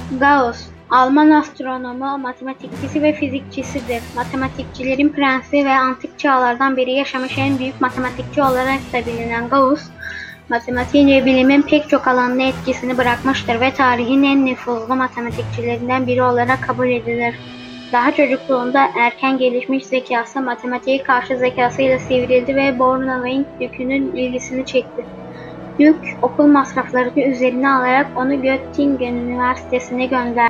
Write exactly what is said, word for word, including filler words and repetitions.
Gauss, Alman astronomu, matematikçisi ve fizikçisidir. Matematikçilerin prensi ve antik çağlardan beri yaşamış en büyük matematikçi olarak da bilinen Gauss, matematiğin ve bilimin pek çok alanına etkisini bırakmıştır ve tarihin en nüfuzlu matematikçilerinden biri olarak kabul edilir. Daha çocukluğunda erken gelişmiş zekası matematiğe karşı zekasıyla sivrildi ve Bornholm Dükü'nün ilgisini çekti. Dük, okul masraflarını üzerine alarak onu Göttingen Üniversitesi'ne gönderdi.